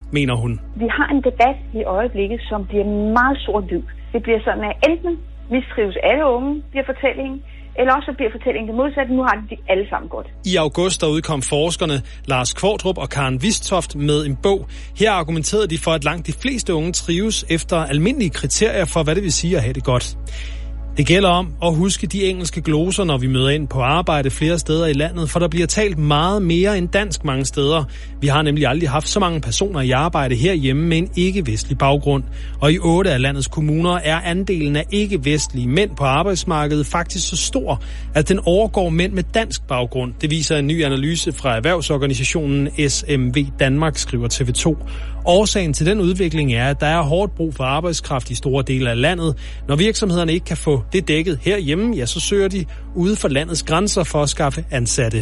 mener hun. Vi har en debat i øjeblikket, som bliver meget sort-hvid. Det bliver sådan, at enten mistrives alle unge, bliver fortællingen, eller også bliver fortællingen det modsatte. Nu har de alle sammen godt. I august der udkom forskerne Lars Kvartrup og Karen Vistoft med en bog. Her argumenterede de for, at langt de fleste unge trives efter almindelige kriterier for, hvad det vil sige at have det godt. Det gælder om at huske de engelske gloser, når vi møder ind på arbejde flere steder i landet, for der bliver talt meget mere end dansk mange steder. Vi har nemlig aldrig haft så mange personer i arbejde herhjemme med en ikke-vestlig baggrund. Og i 8 af landets kommuner er andelen af ikke-vestlige mænd på arbejdsmarkedet faktisk så stor, at den overgår mænd med dansk baggrund. Det viser en ny analyse fra erhvervsorganisationen SMV Danmark, skriver TV2. Årsagen til den udvikling er, at der er hårdt brug for arbejdskraft i store dele af landet. Når virksomhederne ikke kan få det dækket herhjemme, ja, så søger de ude for landets grænser for at skaffe ansatte.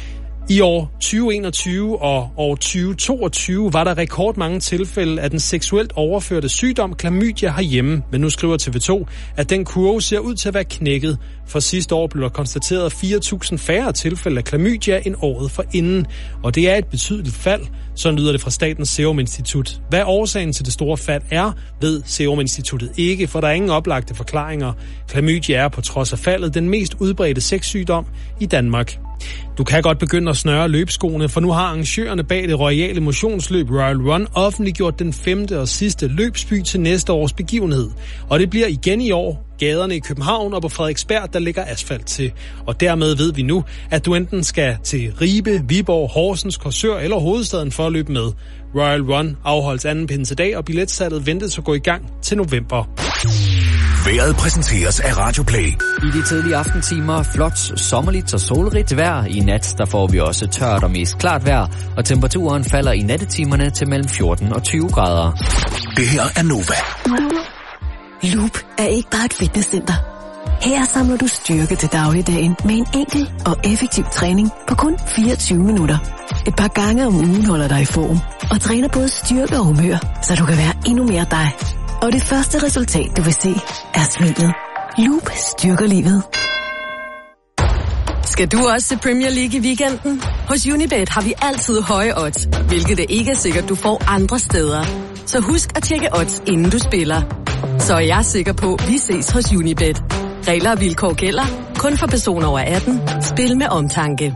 I år 2021 og år 2022 var der rekordmange tilfælde af den seksuelt overførte sygdom klamydia herhjemme. Men nu skriver TV2, at den kurve ser ud til at være knækket. For sidste år blev der konstateret 4.000 færre tilfælde af klamydia end året forinden. Og det er et betydeligt fald, så lyder det fra Statens Serum Institut. Hvad årsagen til det store fald er, ved Serum Instituttet ikke, for der er ingen oplagte forklaringer. Klamydia er på trods af faldet den mest udbredte sexsygdom i Danmark. Du kan godt begynde at snøre løbskoene, for nu har arrangørerne bag det royale motionsløb Royal Run offentliggjort den 5. og sidste løbsby til næste års begivenhed. Og det bliver igen i år gaderne i København og på Frederiksberg, der ligger asfalt til. Og dermed ved vi nu, at du enten skal til Ribe, Viborg, Horsens, Korsør eller hovedstaden for at løbe med. Royal Run afholdes anden pinsedag, og billetsalget ventes at gå i gang til november. Vejret præsenteres af Radio Play. I de tidlige aftentimer flot, sommerligt og solrigt vejr. I nat der får vi også tørt og mest klart vejr, og temperaturen falder i nattetimerne til mellem 14 og 20 grader. Det her er Nova. Loop er ikke bare et fitnesscenter. Her samler du styrke til dagligdagen med en enkel og effektiv træning på kun 24 minutter. Et par gange om ugen holder dig i form og træner både styrke og humør, så du kan være endnu mere dig. Og det første resultat, du vil se, er smilet. Loop styrker livet. Skal du også se Premier League i weekenden? Hos Unibet har vi altid høje odds, hvilket det ikke er sikkert, du får andre steder. Så husk at tjekke odds, inden du spiller. Så er jeg sikker på, at vi ses hos Unibet. Regler og vilkår gælder. Kun for personer over 18. Spil med omtanke.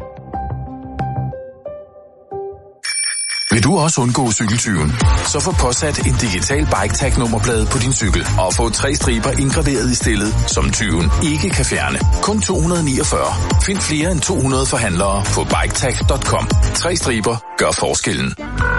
Vil du også undgå cykeltyven? Så få påsat en digital BikeTag-nummerplade på din cykel og få 3 striber indgraveret i stillet, som tyven ikke kan fjerne. Kun 249. Find flere end 200 forhandlere på BikeTag.com. 3 striber gør forskellen.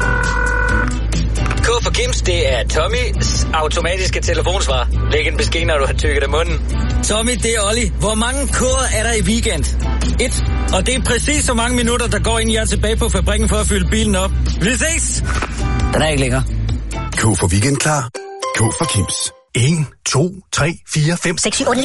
K for Kims, det er Tommys automatiske telefonsvar. Læg en besked, når du har tykket af munden. Tommy, det er Olli. Hvor mange koder er der i weekend? 1. Og det er præcis så mange minutter, der går, inden jeg er tilbage på fabrikken for at fylde bilen op. Vi ses! Den er ikke længere. K for weekend klar. K for Kims. 1, 2, 3, 4, 5, 6, 7, 8,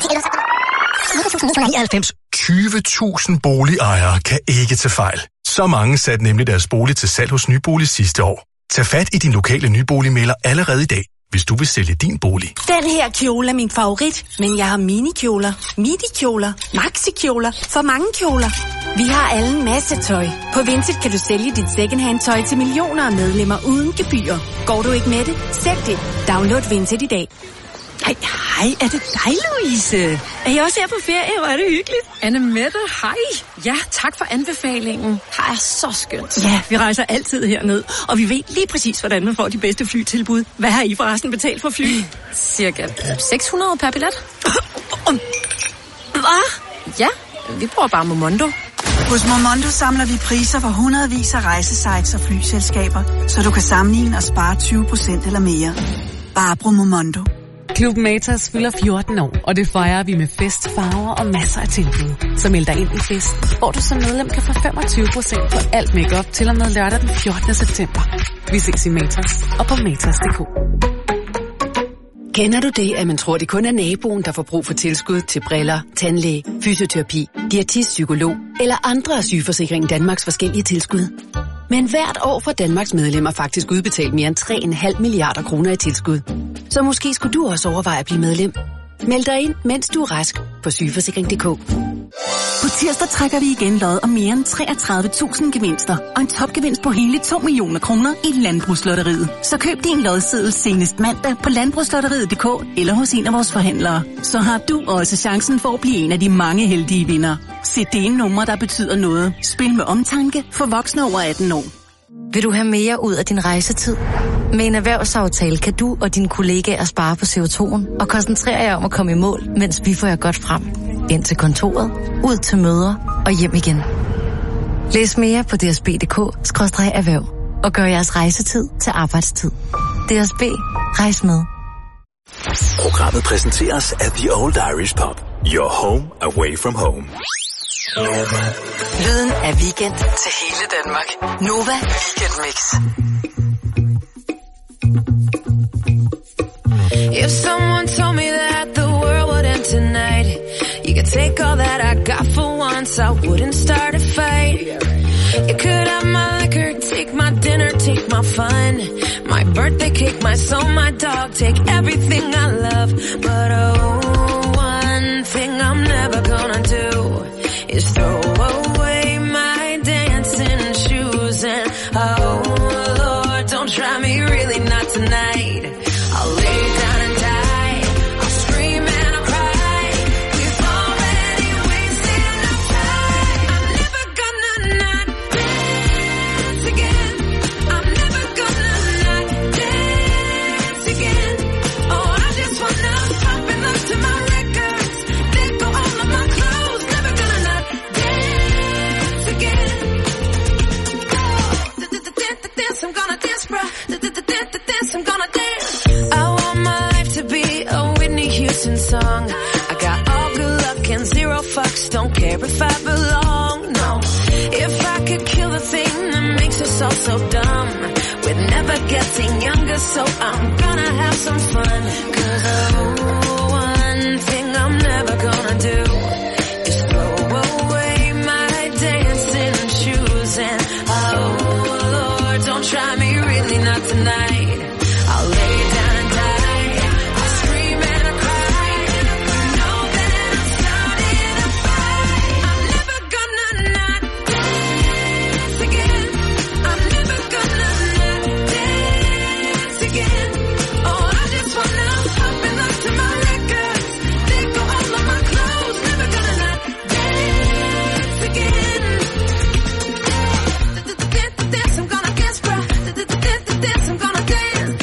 9, 10, 20.000 boligejere kan ikke tage fejl. Så mange satte nemlig deres bolig til salg hos Nybolig sidste år. Tag fat i din lokale nyboligmægler allerede i dag, hvis du vil sælge din bolig. Den her kjole er min favorit, men jeg har minikjoler, midikjoler, maxikjoler, for mange kjoler. Vi har alle en masse tøj. På Vinted kan du sælge dit secondhand tøj til millioner af medlemmer uden gebyr. Går du ikke med det? Sælg det. Download Vinted i dag. Hej, er det dig, Louise? Er jeg også her på ferie? Hvor er det hyggeligt. Annemette, hej. Ja, tak for anbefalingen. Her er så skønt. Ja, vi rejser altid herned, og vi ved lige præcis, hvordan man får de bedste flytilbud. Hvad har I forresten betalt for fly? Cirka 600 per billet. Hvad? Ja, vi bruger bare Momondo. Hos Momondo samler vi priser for hundredvis af rejsesites og flyselskaber, så du kan sammenligne og spare 20% eller mere. Bare brug Momondo. Klub Matas fylder 14 år, og det fejrer vi med fest, farver og masser af tilbud. Så meld dig ind i festen, hvor du som medlem kan få 25% på alt makeup til og med lørdag den 14. september. Vi ses i Matas og på matas.dk. Kender du det, at man tror, det kun er naboen, der får brug for tilskud til briller, tandlæge, fysioterapi, diætist, psykolog eller andre af Sygeforsikringen Danmarks forskellige tilskud? Men hvert år får Danmarks medlemmer faktisk udbetalt mere end 3,5 milliarder kroner i tilskud. Så måske skulle du også overveje at blive medlem. Meld dig ind, mens du er rask på sygeforsikring.dk. På tirsdag trækker vi igen lod om mere end 33.000 gevinster og en topgevinst på hele 2 millioner kroner i Landbrugslotteriet. Så køb din lodseddel senest mandag på landbrugslotteriet.dk eller hos en af vores forhandlere. Så har du også chancen for at blive en af de mange heldige vindere. CD'en-nummer, der betyder noget. Spil med omtanke for voksne over 18 år. Vil du have mere ud af din rejsetid? Med en erhvervsaftale kan du og dine kollegaer spare på CO2'en og koncentrere jer om at komme i mål, mens vi får jer godt frem. Ind til kontoret, ud til møder og hjem igen. Læs mere på dsb.dk/erhverv og gør jeres rejsetid til arbejdstid. DSB, rejs med. Programmet præsenteres af The Old Irish Pub. Your home away from home. Lyden af weekend til hele Danmark. Nova Weekend Mix. If someone told me that the world would end tonight, you could take all that I got for once, I wouldn't start a fight. You could have my liquor, take my dinner, take my fun, my birthday cake, my soul, my dog, take everything I love. But oh, one thing I'm never gonna do is throw away my dancing shoes. And oh Lord, don't try me, really not tonight. I'll lay down and die, I'll scream and I'll cry. We've already wasted enough time. I'm never gonna not dance again. I'm never gonna not dance again. Oh, I just wanna pop and look to my records, let go all of my clothes. Never gonna not dance again. Dance, I'm gonna dance, bruh. Dance, I'm gonna dance. I want my life to be a Whitney Houston song. I got all good luck and zero fucks, don't care if I belong, no. If I could kill the thing that makes us all so dumb, we're never getting younger, so I'm gonna have some fun. 'Cause oh, one thing I'm never gonna do is throw away my dancing shoes. And oh Lord, don't try me, really not tonight. I'll lay down and die, I'll scream and I'll cry. Know that I'm starting a fight. I'm never gonna not dance again. I'm never gonna not dance again. Oh, I just wanna pop and look to my records, let go all of my clothes. Never gonna not dance again. Dance, I'm gonna dance, bruh. Dance, I'm gonna dance.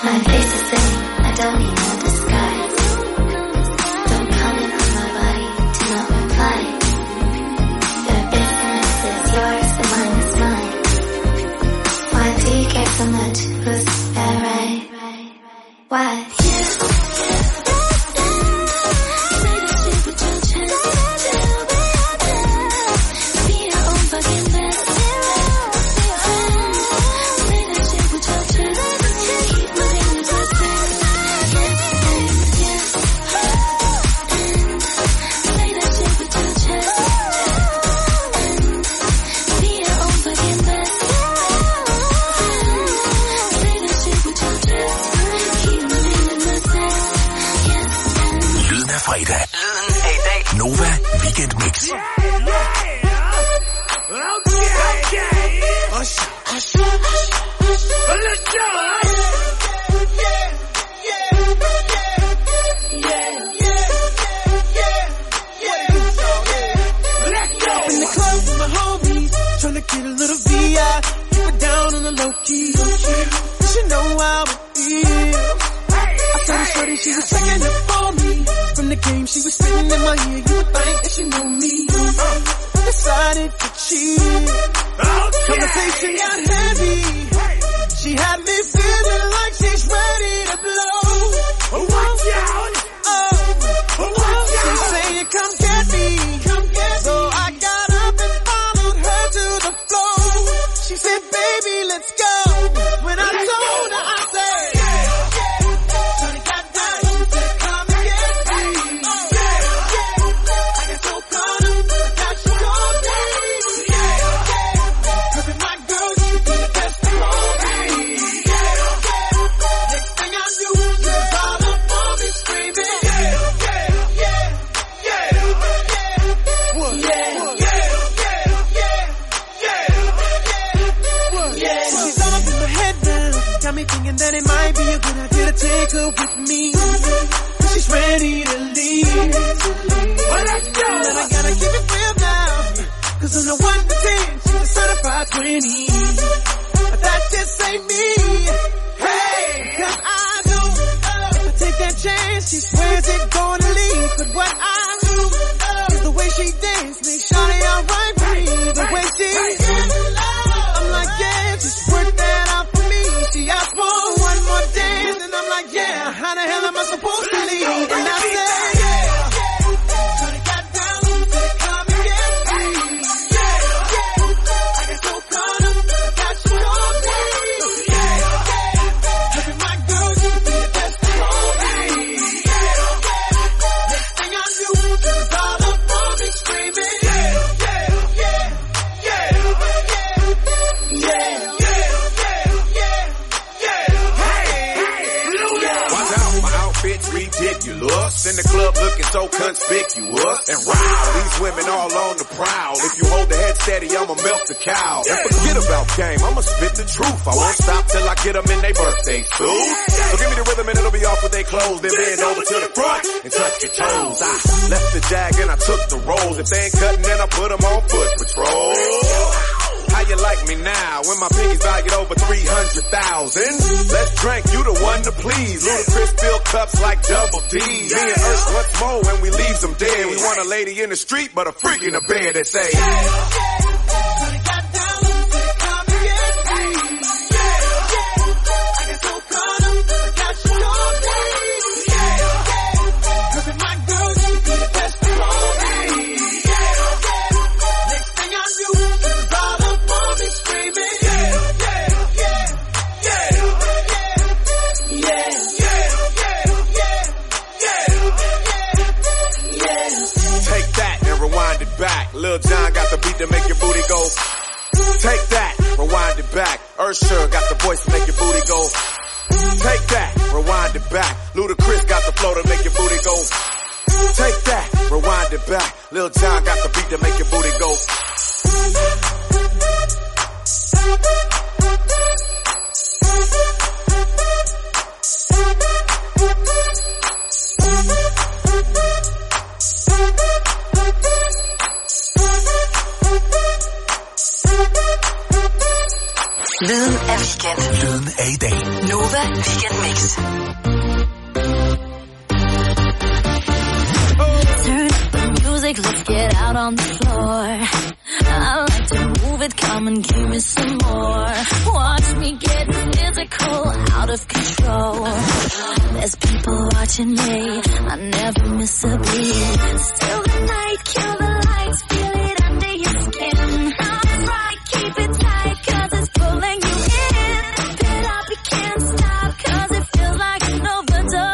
My face is singing, I don't need no disguise. Don't comment on my body, do not reply. Your business is yours, and mine is mine. Why do you care so much? Who's that right? Why? Nova Weekend Mix. Tryna get a little VI, keep it down on the low key. She know how it feels. I saw the shorty, she was checking up on me. From the game, she was spitting in my ear. You would think that she knew me. Decided to cheat. Conversation got heavy. She had me feeling like she's ready to blow. Watch out! She's saying, come get me. So I got up and followed her to the floor. She said, baby, let's go. When I told her, I said, Shawty got down, she said, come and get me. I got so caught up, I got you all day. Cause with my girl, you be the best thing on me. Next thing I knew, she was all up on me screaming. She's all up in my head now. Got me thinking that it might be a good idea to take her with me. She's ready to leave. But I gotta keep it real now. Cause on the 1 to 10, she's a certified 20. But that just ain't me. Hey, cause I know if I take that chance, she swears it's gonna leave. But what I do is the way she dance makes Shawty alright for me. The way she I'm like, yeah, just work that out for me. She asked for one more dance, and I'm like, yeah, how the hell am I supposed to leave? And I said, Shawty got down, said, come and get me. I got so caught up, I got you all day. Cause with my girl, you be the best thing on me. Next thing I knew, she was all up on me screaming. Ridiculous. In the club looking so conspicuous. And wow, these women all on the prowl. If you hold the head steady, I'ma milk the cow. And forget about game, I'ma spit the truth. I won't stop till I get them in their birthday suit. So give me the rhythm and it'll be off with their clothes. Then bend over to the front and touch your toes. I left the jag and I took the rolls. If they ain't cutting, then I put them on foot patrol. How you like me now when my pinkies valued over 300,000? Let's drink, you the one to please. Ludacris fill cups like Double D. Me and Ursh once more when we leave them dead. We want a lady in the street, but a freak in the bed that say, Lil Jon got the beat to make your booty go. Take that, rewind it back. Usher got the voice to make your booty go. Take that, rewind it back. Ludacris got the flow to make your booty go. Take that, rewind it back. Lil Jon got the beat to make your booty go. Lyden af weekend. Lyden af i dag. Nova. Nova Weekend Mix. Turn up the music, let's get out on the floor. I like to move it, come and give me some more. Watch me get physical, out of control. There's people watching me, I never miss a beat. Still the night, kill the lights, feel it under your skin. That's right, keep it tight, cause it's pulling you in. Pump it up, you can't stop, cause it feels like an overdose.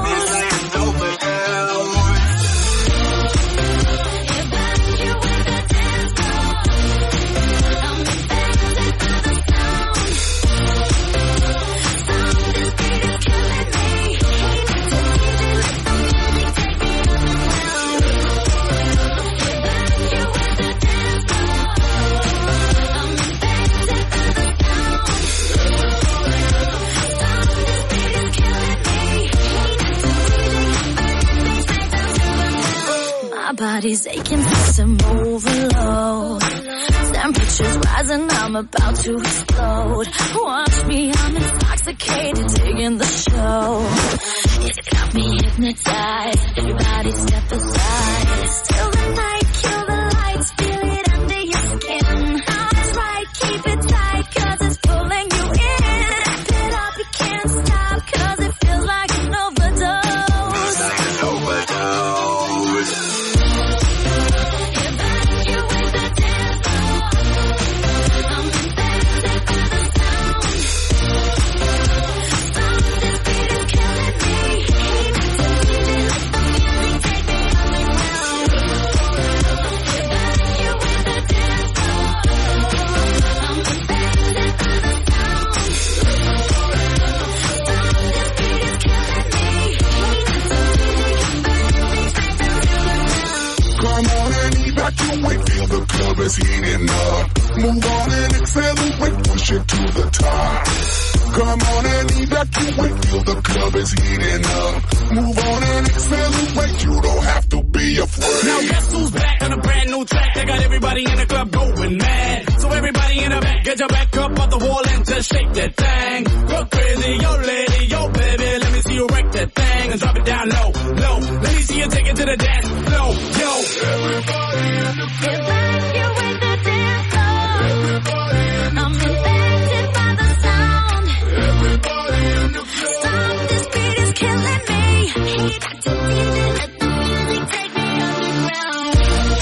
Body's aching for some overload. Temperature's rising, I'm about to explode. Watch me, I'm intoxicated, digging the show. It's got me hypnotized, everybody step aside. Still the night, kill the lights, feel it under your skin. That's right, keep it tight, cause it's pulling you in. Wrap it up, you can't stop, cause it feels like an overdose. It's like an overdose. Feel the club is heating up. Move on and accelerate, push it to the top. Come on and evacuate, feel the club is heating up. Move on and accelerate, you don't have to be afraid. Now guess who's back on a brand new track? They got everybody in the club going mad. So everybody in the back, get your back up off the wall and just shake that thing. Go crazy, yo lady, yo baby, let me see you wreck that thing and drop it down low, low. Let me see you take it to the dance floor, yo. Everybody in the club. You with the dance floor. I'm infected by the sound. Everybody in the club. Stop, this beat is killing me. Heat activated, let the music take me underground.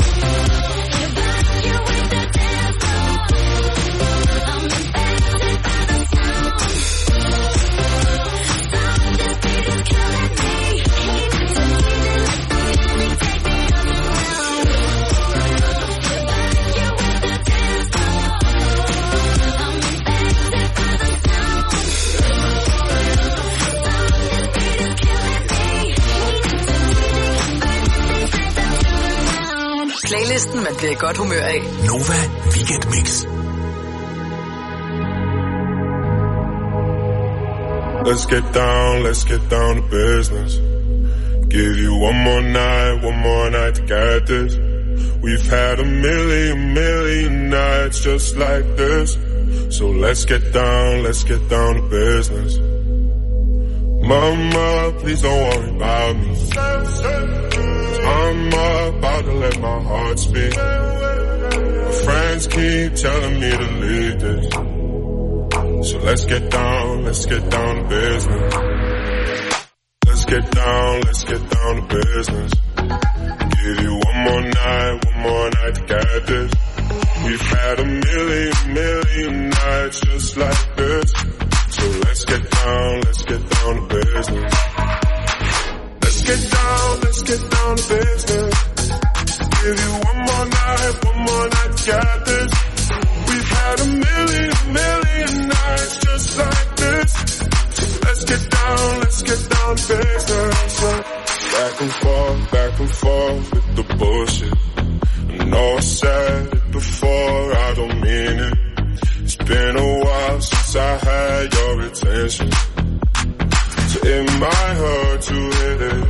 You with the dance floor. I'm infected by the sound. Stop, this beat is killing me. Heat activated, let the music take me underground. Playlisten, man bliver i godt humør af. Nova Weekend Mix. Let's get down to business. Give you one more night to get this. We've had a million nights just like this. So let's get down to business. Mama, please don't worry about me. I'm about to let my heart speak. My friends keep telling me to leave this. So let's get down to business. Let's get down to business. Give you one more night to get this. We've had a million nights just like this. So let's get down to business. Let's get down to business. Give you one more night to get this. We've had a million nights just like this. So let's get down to business. Back and forth with the bullshit. I know I said it before, I don't mean it. It's been a while since I had your attention. So it might hurt to hit it.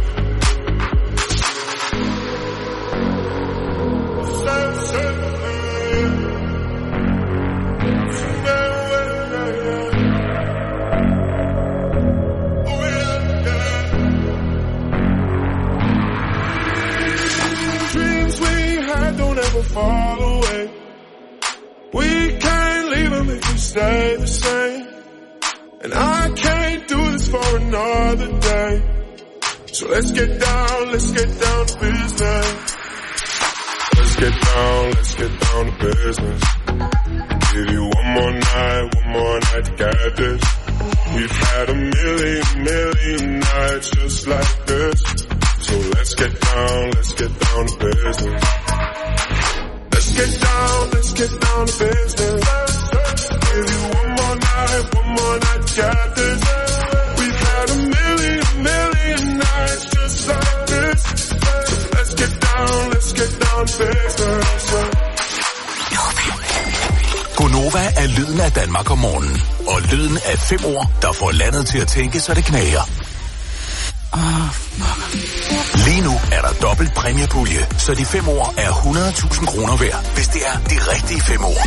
stay the same. And I can't do this for another day. So let's get down to business. Let's get down to business. Give you one more night to get this. We've had a million nights just like this. So let's get down to business. Let's get down to business. Give you one more night to get this. We've had a million nights just like this. So let's get down to business. Gonova er lyden af Danmark om morgenen. Og lyden af 5 ord, der får landet til at tænke, så det knager. Lige nu er der dobbelt præmiepulje, så de 5 ord er 100.000 kroner værd, hvis det er de rigtige 5 ord.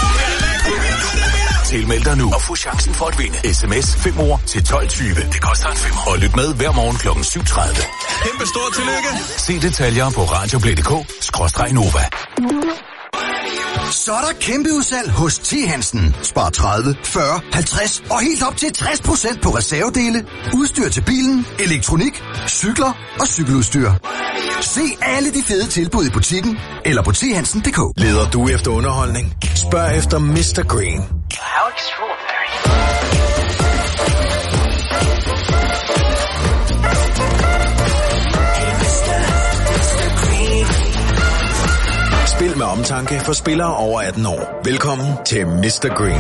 Tilmeld dig nu og få chancen for at vinde. SMS 5 ord til 12.20. Det koster en 5. Og lyt med hver morgen kl. 7.30. Kæmpe stort tillykke. Se detaljer på radioplay.dk/Nova. Så er der kæmpe udsalg hos T. Hansen. Spar 30, 40, 50 og helt op til 60% på reservedele, udstyr til bilen, elektronik, cykler og cykeludstyr. Se alle de fede tilbud i butikken eller på thansen.dk. Leder du efter underholdning? Spørg efter Mr. Green. How extraordinary. Spil med omtanke for spillere over 18 år. Velkommen til Mr. Green.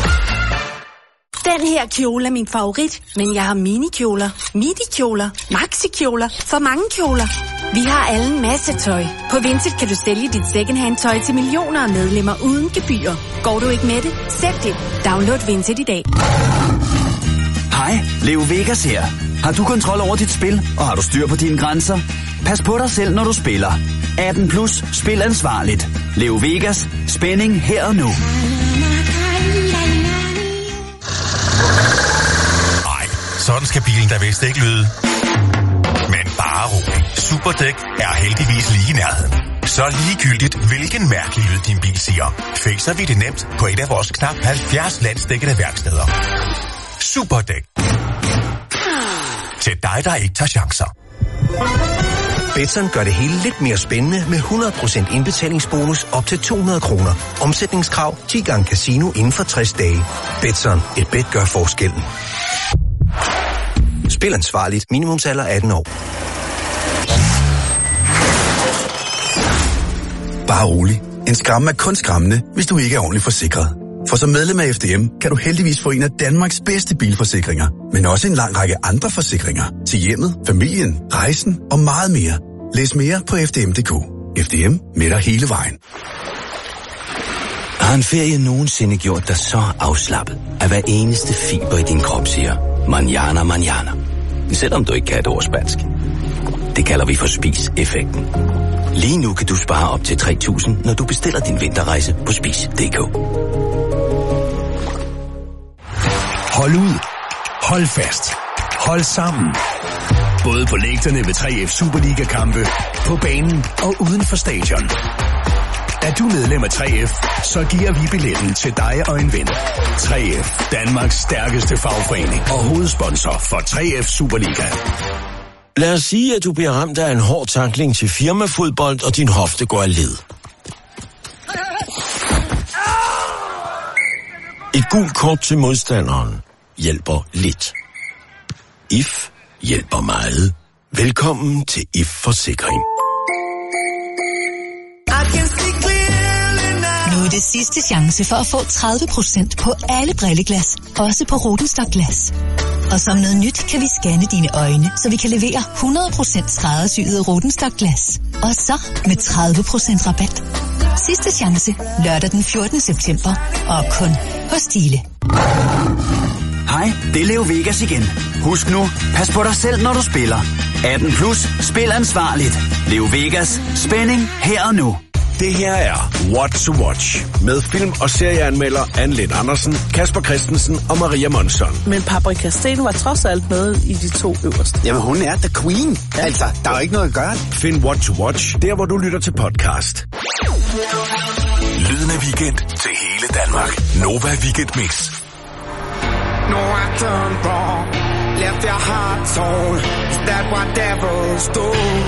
Den her kjole er min favorit, men jeg har minikjoler, midikjoler, maxikjoler, for mange kjoler. Vi har alle en masse tøj. På Vinted kan du sælge dit secondhand tøj til millioner af medlemmer uden gebyr. Går du ikke med det? Sæt det. Download Vinted i dag. Hej, Leo Vegas her. Har du kontrol over dit spil, og har du styr på dine grænser? Pas på dig selv, når du spiller. 18 plus, spil ansvarligt. Leo Vegas, spænding her og nu. Nej, sådan skal bilen da vist ikke lyde. Men bare rolig. Superdæk er heldigvis lige i nærheden. Så ligegyldigt, hvilken mærkelig lyd din bil siger, fikser vi det nemt på et af vores knap 70 landsdækkende værksteder. Superdæk. Til dig, der ikke tager chancer. Betson gør det hele lidt mere spændende med 100% indbetalingsbonus op til 200 kroner. Omsætningskrav 10 gange casino inden for 60 dage. Betson, et bet gør forskellen. Spil ansvarligt. Minimumsalder 18 år. Bare rolig. En skræmme er kun skræmmende, hvis du ikke er ordentligt forsikret. For som medlem af FDM kan du heldigvis få en af Danmarks bedste bilforsikringer, men også en lang række andre forsikringer til hjemmet, familien, rejsen og meget mere. Læs mere på fdm.dk. FDM med dig hele vejen. Har en ferie nogensinde gjort dig så afslappet, at hver eneste fiber i din krop siger, manjana, manjana. Selvom du ikke kan et ord spansk. Det kalder vi for spis-effekten. Lige nu kan du spare op til 3.000, når du bestiller din vinterrejse på spis.dk. Hold ud. Hold fast. Hold sammen. Både på lægterne ved 3F Superliga-kampe, på banen og uden for stadion. Er du medlem af 3F, så giver vi billetten til dig og en ven. 3F, Danmarks stærkeste fagforening og hovedsponsor for 3F Superliga. Lad os sige, at du bliver ramt af en hård tackling til firmafodbold, og din hofte går af led. Et gult kort til modstanderen hjælper lidt. IF hjælper meget. Velkommen til IF Forsikring. Nu er det sidste chance for at få 30% på alle brilleglas, også på Rodenstock Glas. Og som noget nyt kan vi scanne dine øjne, så vi kan levere 100% skræddersyede Rodenstock Glas. Og så med 30% rabat. Sidste chance lørdag den 14. september, og kun hos Stihle. Hej, det er Leo Vegas igen. Husk nu, pas på dig selv, når du spiller. 18 plus, spil ansvarligt. Leo Vegas, spænding her og nu. Det her er What to Watch med film- og serieanmelder Anne Lind Andersen, Kasper Christensen og Maria Monson. Men Paprika Steen var trods alt med i de 2 øverste. Jamen hun er the queen. Ja. Altså, der er jo ikke noget at gøre. Find What to Watch der, hvor du lytter til podcast. Lyden af weekend til hele Danmark. Nova Weekend Mix. No, I done wrong. Left your heart torn. Is that what devils do?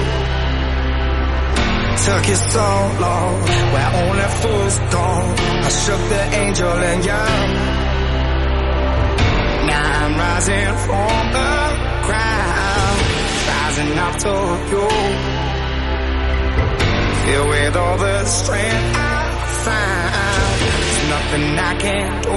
Took you so long, where only fools go. I shook the angel in you. Now I'm rising from the ground, rising up to you. Filled with all the strength I found, there's nothing I can't do.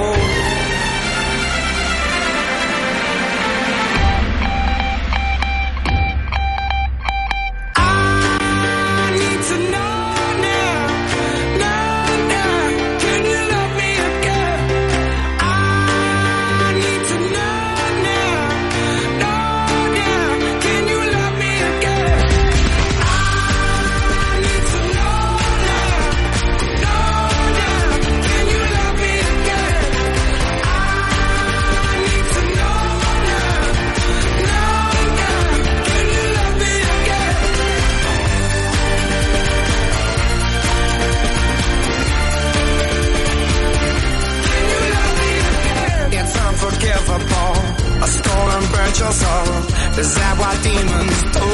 A stolen burnt your soul. Is that what demons do?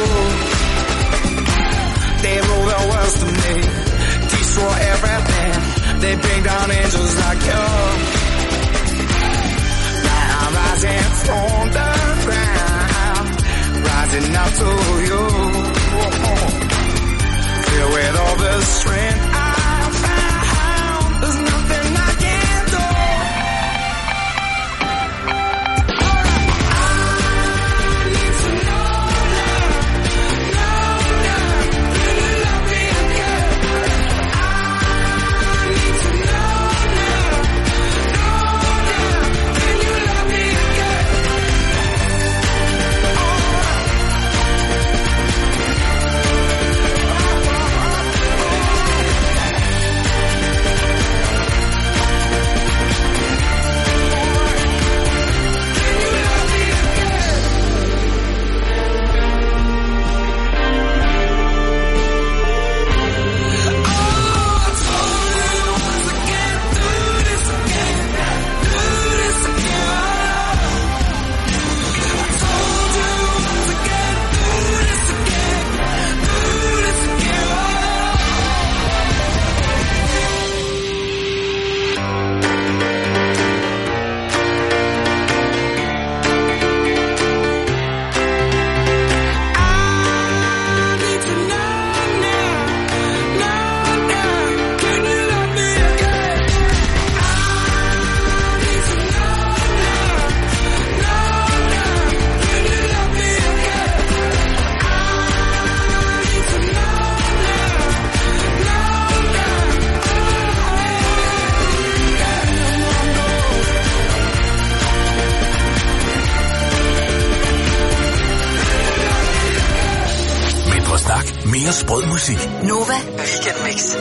They rule the world to me, destroy everything. They bring down angels like you. Now I'm rising from the ground, rising up to you. Filled with all the strength I found, there's nothing I can't do. Mere sprød musik. Nova Weekend Mix.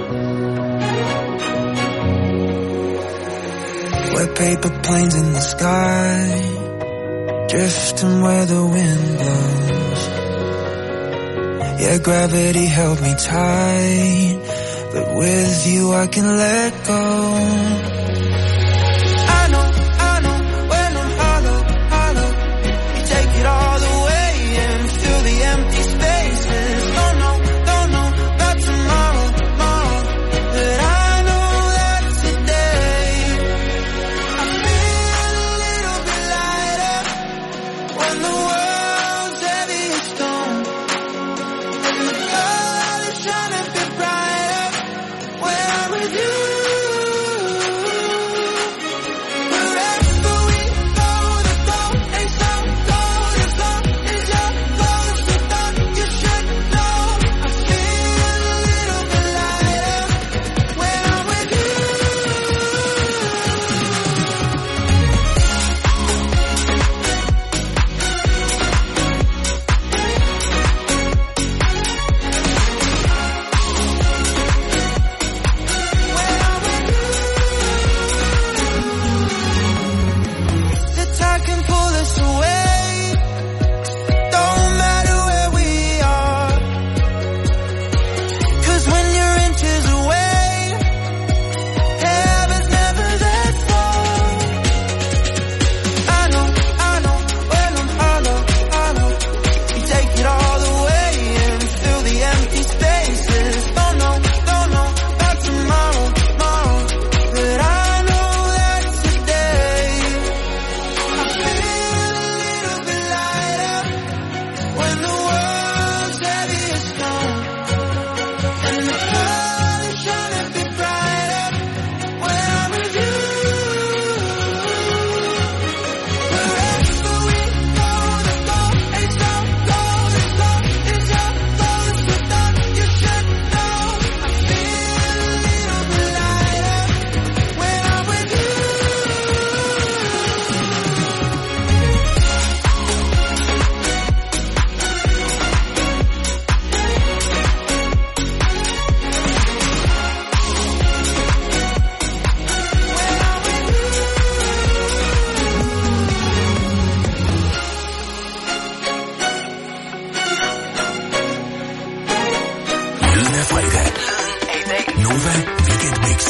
We're paper planes in the sky, drifting where the wind blows. Yeah, gravity held me tight, but with you I can let go. I know, when I'm hollow, you take it all away and fill the empty spaces. Don't know about tomorrow, but I know that today I feel a little bit lighter when the world's heavy as stone, and the sun is shining a bit brighter when I'm with you. af fredag. Nova Weekend Mix.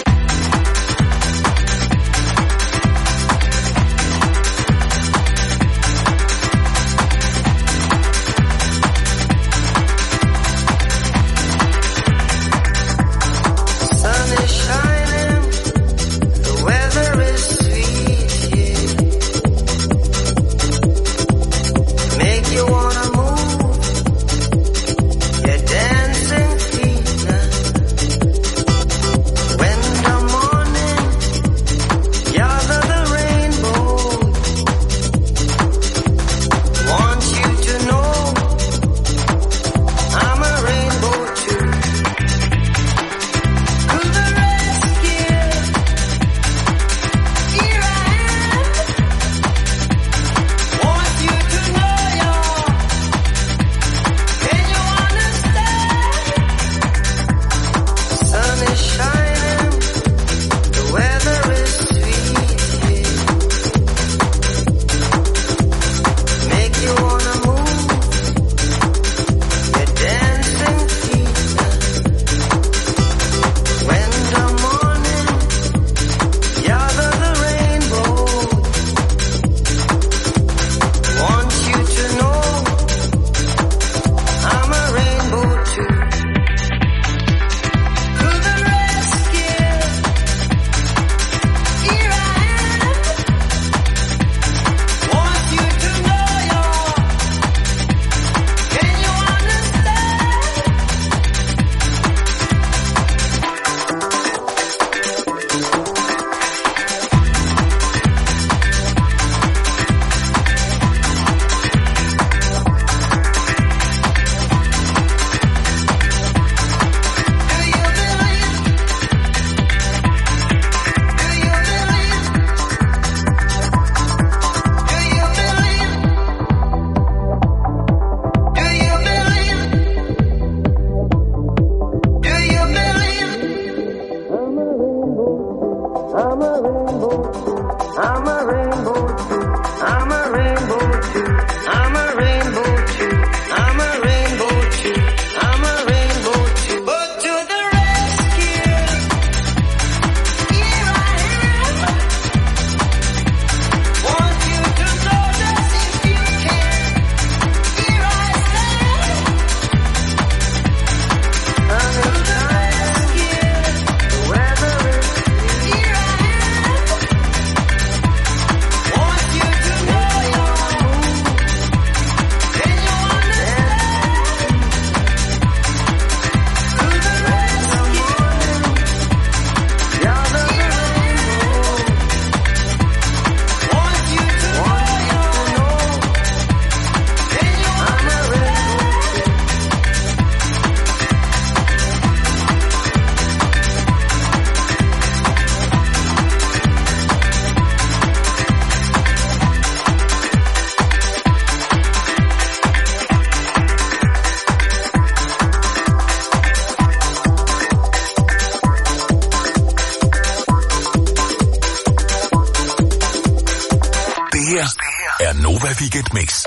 Er Nova Weekend Mix.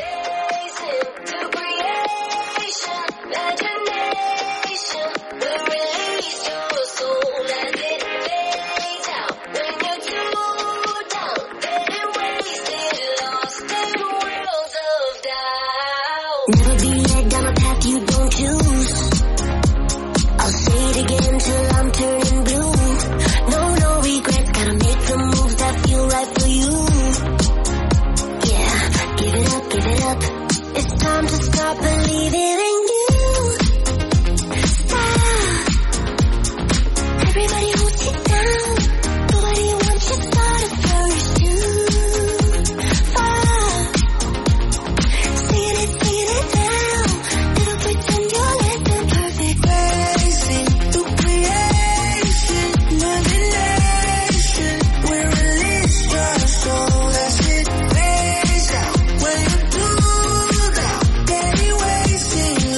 Never be led down a path you don't choose. I'll say it again till I'm turning blue. No regrets, gotta make the moves that feel right for you. Yeah, give it up. It's time to start believing in you. Stop. Everybody holds you down. Nobody wants you started first. You fall. Singing it down. Never pretend you're less than perfect. Racing through creation, imagination. We release your soul. That's it. Raise out when you do that. Steady wasting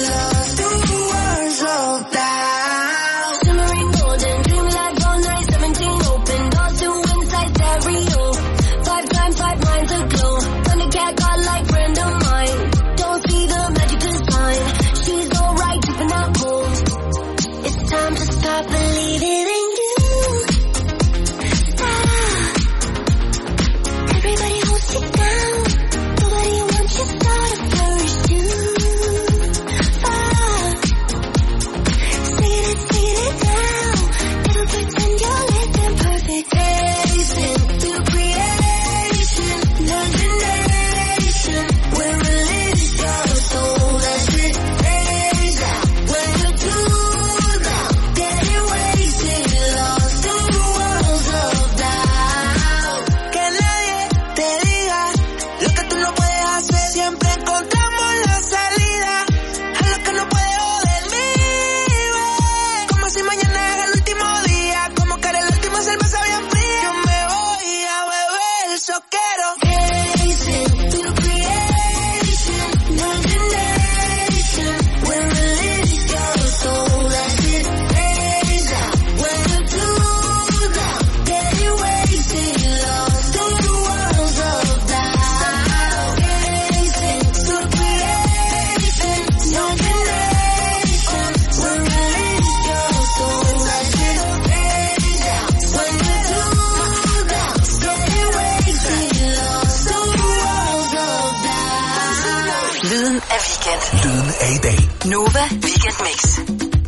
Lyden af weekend. Lyden af i dag. Nova Weekend Mix.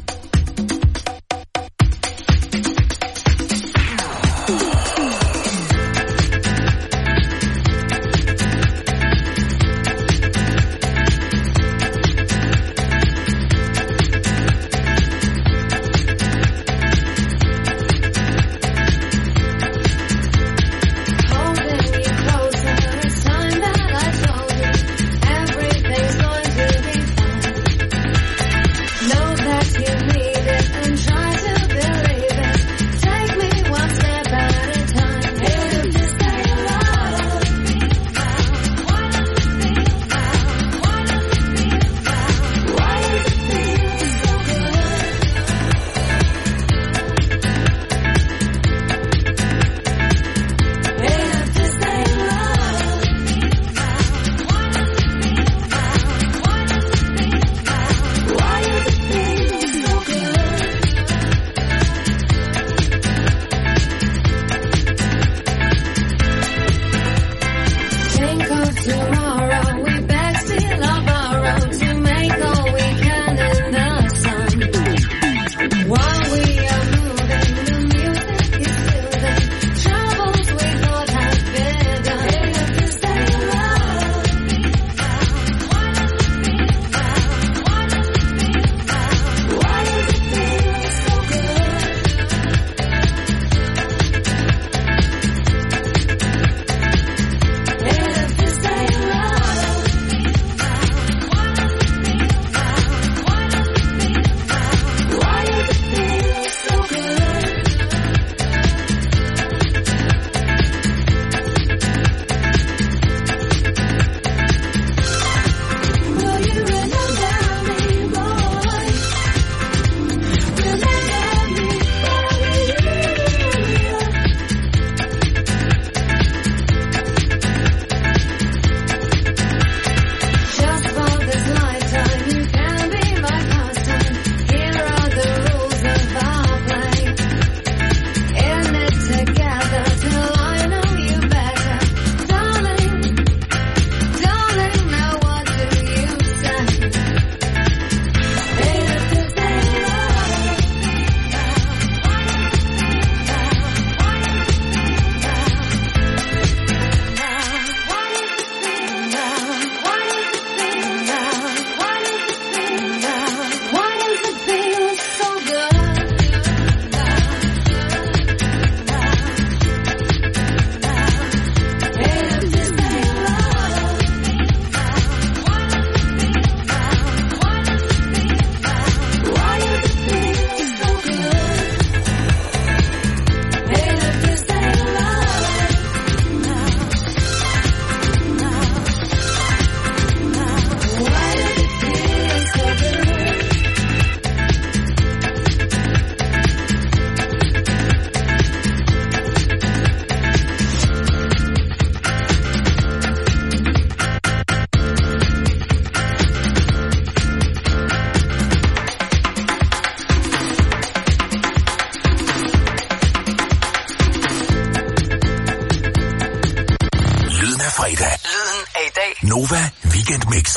Nova Weekend Mix.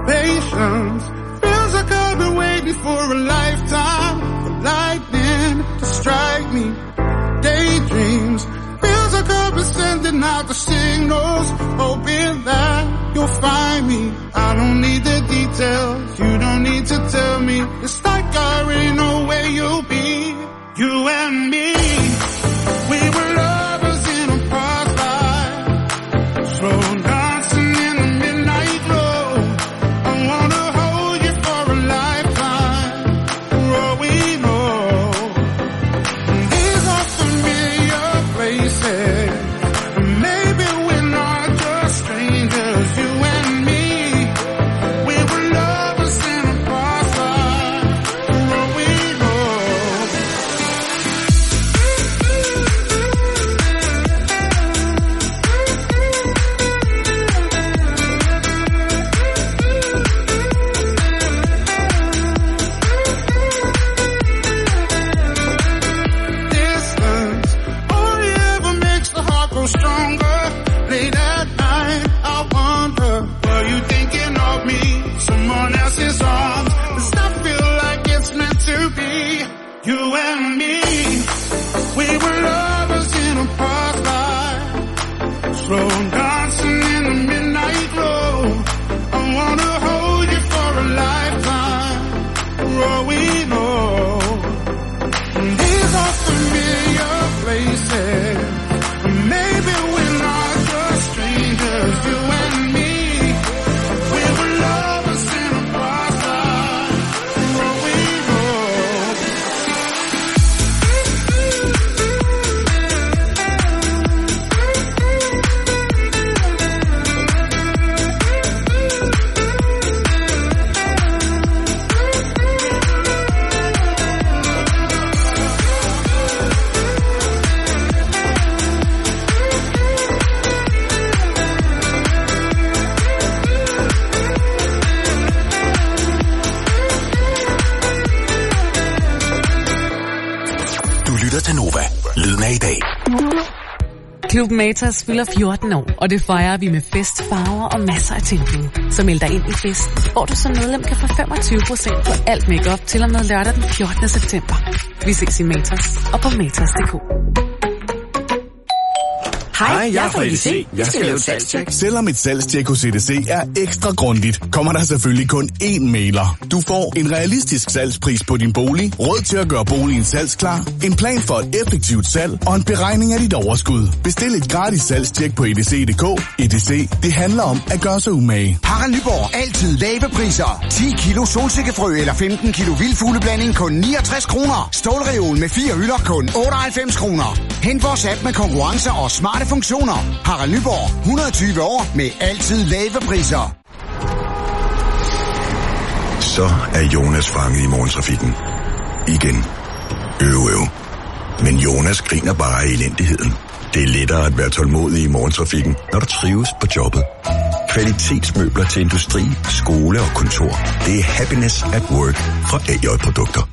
Patience feels like I've been waiting for a lifetime for lightning to strike me. Daydreams feels like I've been sending out the signals, hoping that you'll find me. I don't need the details, you don't need to tell me. It's like I already know where you'll be. You and me, we were lovers in a park life, slow dancing in the midnight glow. I wanna hold you for a lifetime, for all we know. These are familiar places, and maybe we're not just strangers. You and me, we were lovers in a park life, for all we know. Distance only ever makes the heart grow stronger. Late at night, I wonder, were you thinking of me? You and me, we were lovers in a past life, slow dancing in the midnight glow. I wanna hold you for a lifetime, growing old. These are familiar places, maybe we're not just strangers. You and me, we were lovers in a past life, growing old. Til Nova. Lyden af i dag. Klub Matas fylder 14 år, og det fejrer vi med fest, farver og masser af tilbud. Så meld dig ind i fest, hvor du som medlem kan få 25% på alt makeup til og med lørdag den 14. september. Vi ses i Matas og på matas.dk. Hej, jeg er fra EDC. Jeg skal lave et salgstjek. Selvom et salgstjek hos EDC er ekstra grundigt, kommer der selvfølgelig kun én mailer. Du får en realistisk salgspris på din bolig, råd til at gøre boligen salgsklar, en plan for et effektivt salg og en beregning af dit overskud. Bestil et gratis salgstjek på edc.dk. EDC, det handler om at gøre sig umage. Harald Nyborg, altid lave priser. 10 kilo solsikkefrø eller 15 kilo vildfugleblanding kun 69 kroner. Stålreol med 4 hylder kun 98 kroner. Hent vores app med konkurrencer og smarte funktioner. Harald Nyborg, 120 år med altid lave priser. Så er Jonas fanget i morgentrafikken. Igen. Øv. Men Jonas griner bare af elendigheden. Det er lettere at være tålmodig i morgentrafikken, når du trives på jobbet. Kvalitetsmøbler til industri, skole og kontor. Det er happiness at work fra AJ Produkter.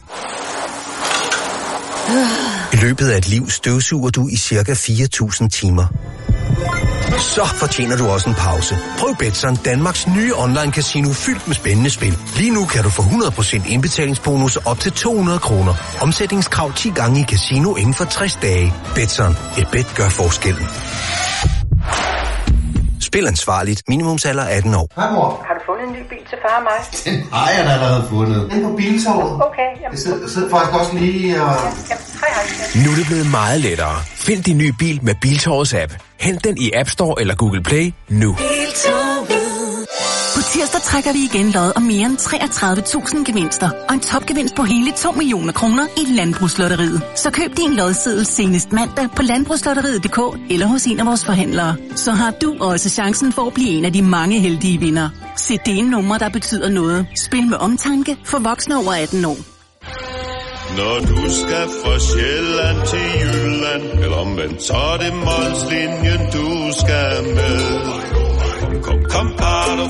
I løbet af et liv støvsuger du i cirka 4.000 timer. Så fortjener du også en pause. Prøv Betson, Danmarks nye online-casino fyldt med spændende spil. Lige nu kan du få 100% indbetalingsbonus op til 200 kroner. Omsætningskrav 10 gange i casino inden for 60 dage. Betson, et bet gør forskellen. Spil ansvarligt. Minimumsalder 18 år. Hej mor. Har du fundet en ny bil til far og mig? Den har jeg da allerede fundet. Den på Biltorvet. Okay, jamen. Jeg sidder faktisk også lige og... Hej. Nu er det blevet meget lettere. Find din nye bil med Biltorvets app. Hent den i App Store eller Google Play nu. På tirsdag trækker vi igen lod om mere end 33.000 gevinster og en topgevinst på hele 2 millioner kroner i Landbrugslotteriet. Så køb din lodseddel senest mandag på landbrugslotteriet.dk eller hos en af vores forhandlere. Så har du også chancen for at blive en af de mange heldige vindere. Se det en nummer, der betyder noget. Spil med omtanke for voksne over 18 år. Når du skal fra Sjælland til Jylland, eller omvendt, så er det Molslinjen, du skal med. Kom, bado.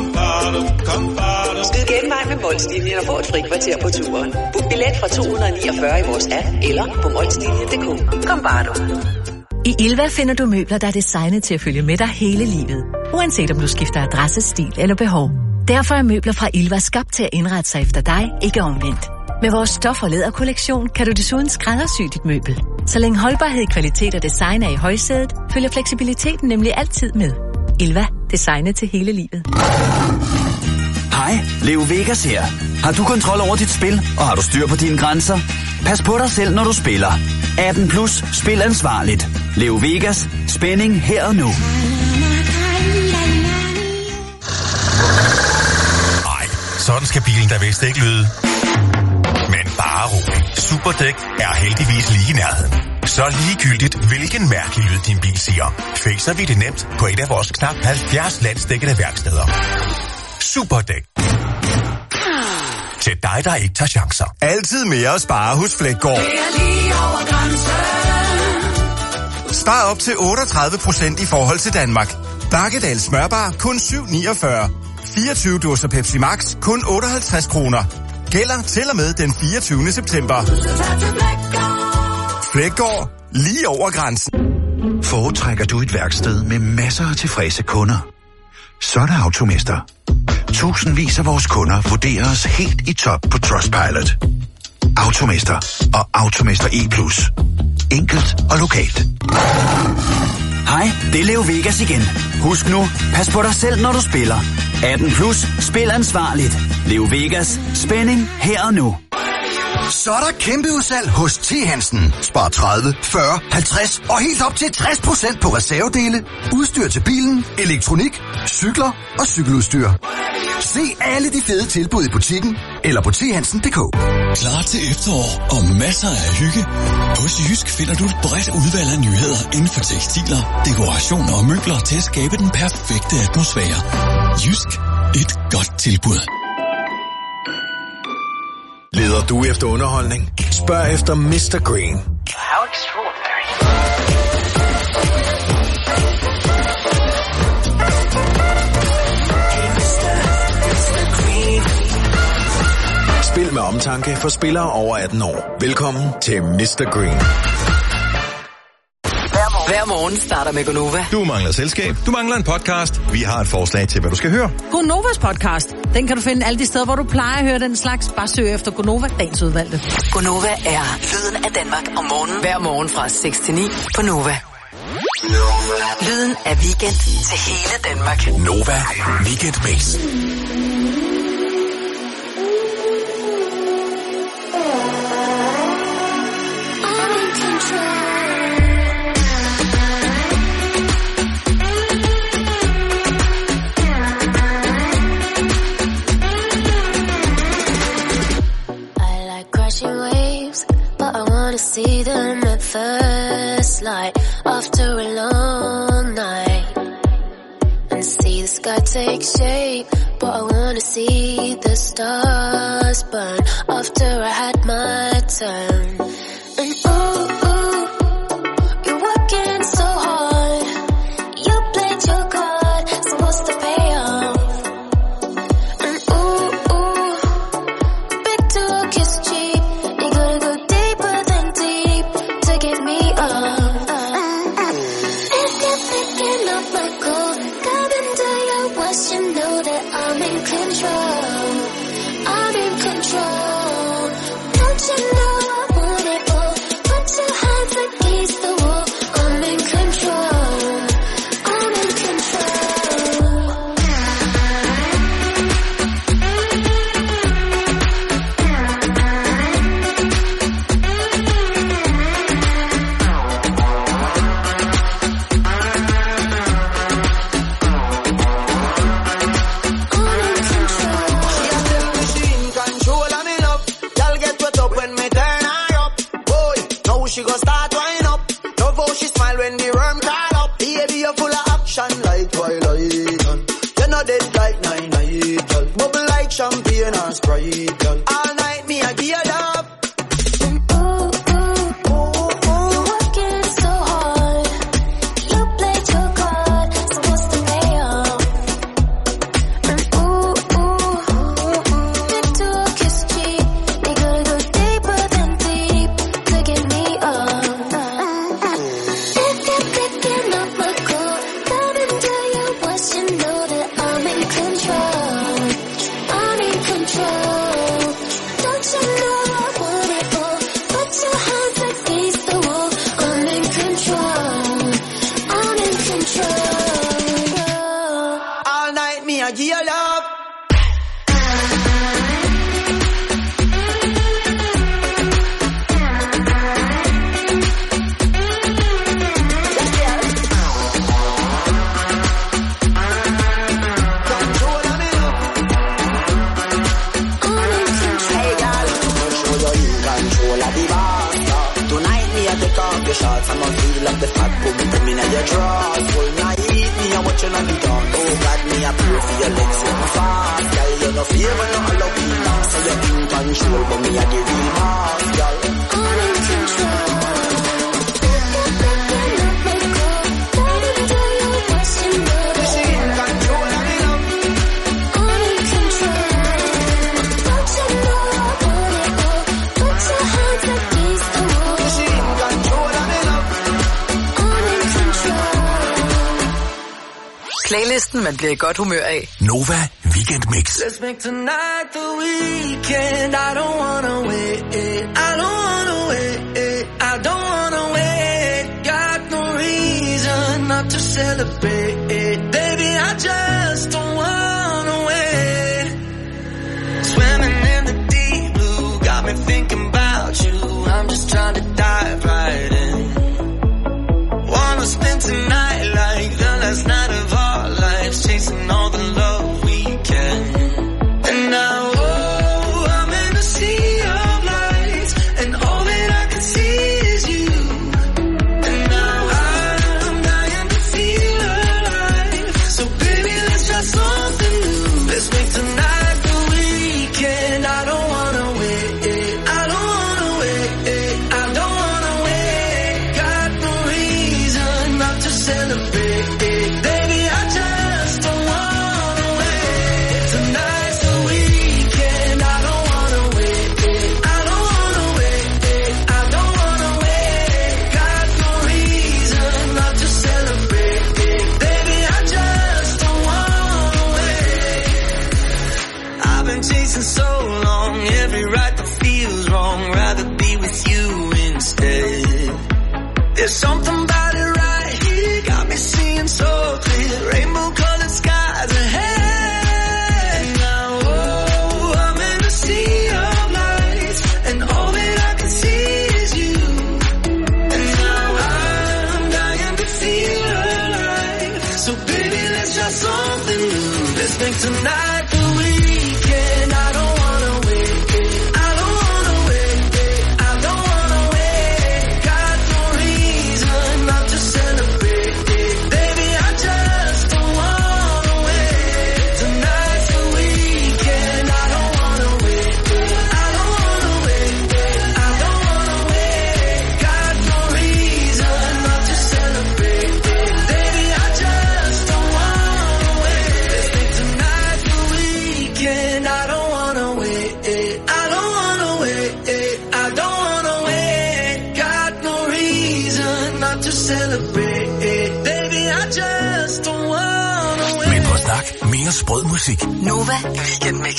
Skyd genvej med Molslinjen og få et frikvarter på turen. Book billet fra 249 i vores app eller på molslinjen.dk. Kom, bado. I Ilva finder du møbler, der er designet til at følge med dig hele livet. Uanset om du skifter adresse, stil eller behov. Derfor er møbler fra Ilva skabt til at indrette sig efter dig, ikke omvendt. Med vores stof- og læderkollektion kan du desuden skræddersy dit møbel. Så længe holdbarhed, kvalitet og design er i højsædet, følger fleksibiliteten nemlig altid med. Ilva, designet til hele livet. Hej, Leo Vegas her. Har du kontrol over dit spil, og har du styr på dine grænser? Pas på dig selv, når du spiller. 18 plus, spil ansvarligt. Leo Vegas, spænding her og nu. Ej, sådan skal bilen da vist ikke lyde. Men bare rolig. Superdæk er heldigvis lige i nærheden. Så ligegyldigt, hvilken mærkelig lyd din bil siger, fikser vi det nemt på et af vores knap 70 landsdækkende værksteder. Superdæk. Til dig, der ikke tager chancer. Altid mere at spare hos Flækgaard. Spar op til 38% i forhold til Danmark. Bakkedal smørbar kun 7,49. 24 dåser Pepsi Max kun 58 kroner. Gælder til og med den 24. september. Flækgaard, lige over grænsen. Foretrækker du et værksted med masser af tilfredse kunder? Så er der Automester. Tusindvis af vores kunder vurderer os helt i top på Trustpilot. Automester og Automester E+. Enkelt og lokalt. Hej, det er Leo Vegas igen. Husk nu, pas på dig selv, når du spiller. 18+, spil ansvarligt. Leo Vegas, spænding her og nu. Så er der kæmpe udsalg hos T. Hansen. Spar 30, 40, 50 og helt op til 60% på reservedele, udstyr til bilen, elektronik, cykler og cykeludstyr. Se alle de fede tilbud i butikken eller på thansen.dk. Klar til efterår og masser af hygge. Hos Jysk finder du et bredt udvalg af nyheder inden for tekstiler, dekorationer og møbler til at skabe den perfekte atmosfære. Jysk. Et godt tilbud. Leder du efter underholdning? Spørg efter Mr. Green. How extraordinary. Spil med omtanke for spillere over 18 år. Velkommen til Mr. Green. Hver morgen starter med Gonova. Du mangler selskab. Du mangler en podcast. Vi har et forslag til, hvad du skal høre. Gonovas podcast. Den kan du finde alle de steder, hvor du plejer at høre den slags. Bare søg efter Gonova, dagens udvalgte. Gonova er lyden af Danmark om morgenen. Hver morgen fra 6 til 9 på Nova. Lyden af weekend til hele Danmark. Nova Weekend Mix. See them at first light after a long night and see the sky take shape, but I wanna see the stars burn after I had my turn. And ooh, you're working so hard, you played your card, supposed to pay off. And ooh, big talk is cheap, you gotta go deeper than deep to get me up. If you're picking up my call, come into your watch, you know that I'm in control. I'm in control. Don't you know I want it all? Put your hands against the wall. I'm in control. I'm in control. She gon' start wind up. Love how she smile when the worm call up. Baby, you're full of action like Twilight. You're not dead like 9-9, girl. Bubble like champagne and Sprite, girl. All night me I geared up. You're working so hard. You played your card, supposed to pay off. And big talk is cheap. You gotta go deeper than deep to get me up. If you're picking up my call, come into your watch, you know that I'm in control. I'm in control. Don't you know I want it all? Put your hands against the wall. I'm in control. I'm in control. All night me I geared up. Tonight me I take off your shots, I'ma feel up the fat boom in your drawers. Whole night me I watching on the dawn. Oh God, me I pray for your legs so fast, girl. You no favor, no allow me now. So you're in control, but me I the real boss, girl. I'm in control. Playlist Man bliver i godt humør af. Nova Weekend Mix. Let's make tonight the weekend. I don't wanna wait. I don't wanna wait. I don't wanna wait. Got no reason not to celebrate. Baby, I just don't wanna wait. Swimming in the deep blue got me thinking about you. I'm just trying to dive right in. Wanna spend tonight like the last night of our lives, chasing all the love we can. And now, oh, I'm in a sea of lights, and all that I can see is you. And now I'm dying to feel alive. So baby, let's try something new. Let's make tonight the weekend. I don't wanna wait. I don't wanna wait. I don't wanna wait. Got no reason not to celebrate. Baby, I just don't wanna wait. Tonight's the weekend. I don't wanna wait. I don't wanna wait. I don't wanna wait. Got no reason not to celebrate. Baby, I just don't wanna wait. I've been chasing so long, every right that feels wrong. Rather be with you instead. There's something about it right here, got me seeing so clear. Rainbow colored skies ahead. Now, oh, I'm in a sea of lights, and all that I can see is you. And now I'm dying to feel alive. So baby, let's try something new. Let's make tonight the weekend. I don't wanna wait. I don't wanna wait. I don't wanna wait. Got no reason not to celebrate. Baby, I just don't wanna wait. Tonight's the weekend. I don't wanna wait. I don't wanna wait. I don't wanna wait. Got no reason not to celebrate. Baby, I just don't wanna wait. Let's make tonight the weekend. I don't wanna wait. I don't wanna wait. I don't wanna wait. Got no reason not to celebrate. Baby, I just don't wanna wait. Mindre snak, mere sprød musik. Nova Weekend Mix.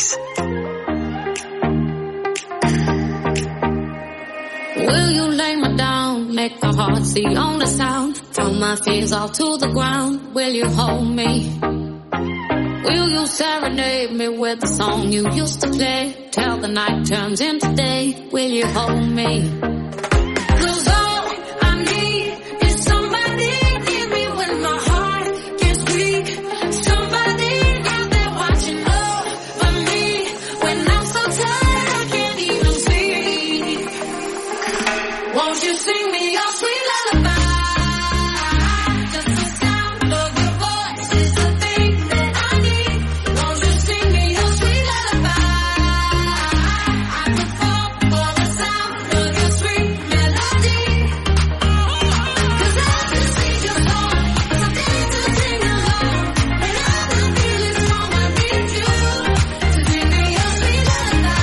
Will you lay me down, make my heart see on the sound, throw my fears all to the ground, will you hold me? Will you serenade me with the song you used to play, till the night turns into day, will you hold me? 'Cause all I need is somebody near me when my heart gets weak, somebody out there watching over me, when I'm so tired I can't even sleep. Won't you sing me your sweet lullaby? Just the sound of your voice is the thing that I need. Won't you sing me your sweet lullaby? I could fall for the sound of your sweet melody. 'Cause I just need your song, something to sing along. When I feel feeling strong, I need you to sing me your sweet lullaby.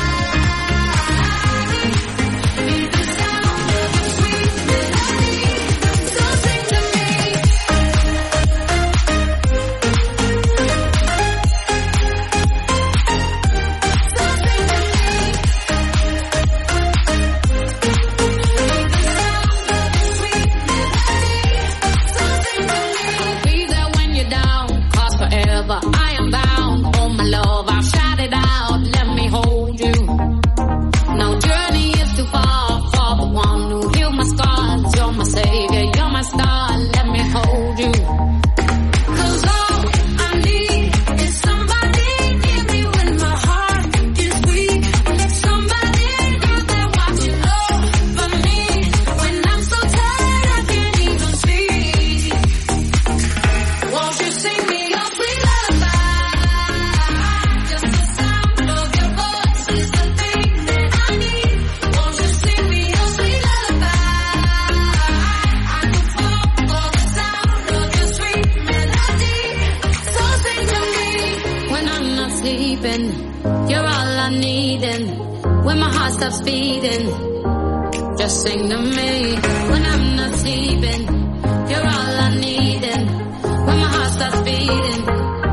Need the sound of your sweet melody. So sing to me. I'll be there when you're down, 'cause forever I am bound. Oh my love, I'll shout it out, let me hold you. No journey is too far for the one who healed my scars. You're my savior, you're my star, let me hold you. 'Cause all I need is somebody near me when my heart is weak, somebody out there watching over me, when I'm so tired I can't even sleep. Won't you sing me your sweet lullaby? Just the sound of your voice is the thing that I need. Won't you sing me your sweet lullaby? I could fall for the sound of your sweet melody. So sing to me when I'm not sleeping. You're all I need, and when my heart stops beating, just sing to me when I'm not sleeping. You're all I need, and when my heart stops beating,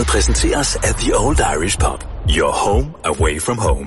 Programmet præsenteres af The Old Irish Pub. Your home away from home.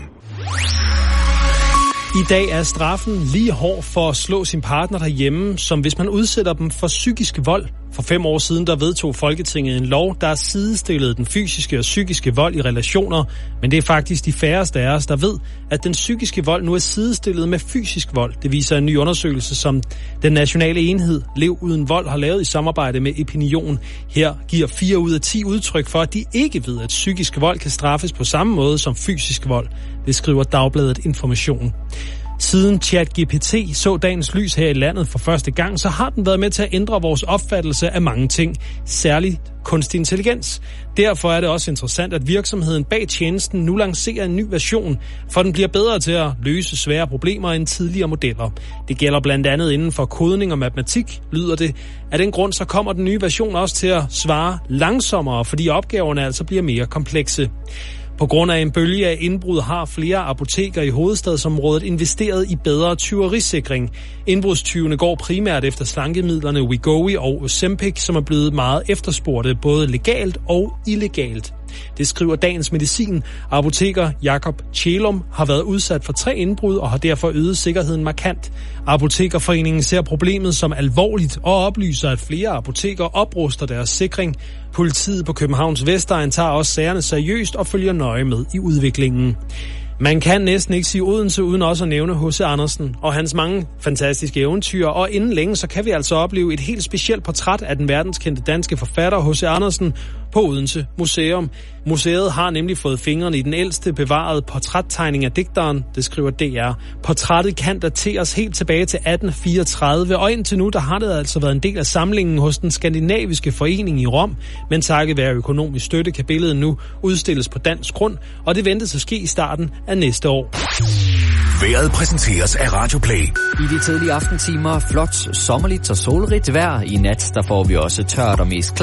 I dag er straffen lige hård for at slå sin partner derhjemme, som hvis man udsætter dem for psykisk vold. For 5 år siden der vedtog Folketinget en lov, der sidestillede den fysiske og psykiske vold i relationer. Men det er faktisk de færreste af os, der ved, at den psykiske vold nu er sidestillet med fysisk vold. Det viser en ny undersøgelse, som den nationale enhed Lev Uden Vold har lavet i samarbejde med Epinion. Her giver 4 ud af 10 udtryk for, at de ikke ved, at psykisk vold kan straffes på samme måde som fysisk vold. Det skriver Dagbladet Information. Siden ChatGPT så dagens lys her i landet for første gang, så har den været med til at ændre vores opfattelse af mange ting, særligt kunstig intelligens. Derfor er det også interessant, at virksomheden bag tjenesten nu lancerer en ny version, for den bliver bedre til at løse svære problemer end tidligere modeller. Det gælder blandt andet inden for kodning og matematik, lyder det. Af den grund så kommer den nye version også til at svare langsommere, fordi opgaverne altså bliver mere komplekse. På grund af en bølge af indbrud har flere apoteker i hovedstadsområdet investeret i bedre tyverisikring. Indbrudstyvene går primært efter slankemidlerne Wegovy og Ozempic, som er blevet meget efterspurgte, både legalt og illegalt. Det skriver Dagens Medicin. Apoteker Jakob Tjelum har været udsat for 3 indbrud og har derfor øget sikkerheden markant. Apotekerforeningen ser problemet som alvorligt og oplyser, at flere apoteker opruster deres sikring. Politiet på Københavns Vestegn tager også sagerne seriøst og følger nøje med i udviklingen. Man kan næsten ikke sige Odense uden også at nævne H.C. Andersen og hans mange fantastiske eventyr, og inden længe så kan vi altså opleve et helt specielt portræt af den verdenskendte danske forfatter H.C. Andersen på Odense Museum. Museet har nemlig fået fingrene i den ældste bevarede portrættegning af digteren, det skriver DR. Portrættet kan dateres helt tilbage til 1834, og indtil nu der har det altså været en del af samlingen hos den skandinaviske forening i Rom, men takket være økonomisk støtte kan billedet nu udstilles på dansk grund, og det ventes at ske i starten af næste år. Vejret præsenteres af Radio Play. I de tidlige aftentimer flot, sommerligt og solrigt vejr. I nat der får vi også tørt og mest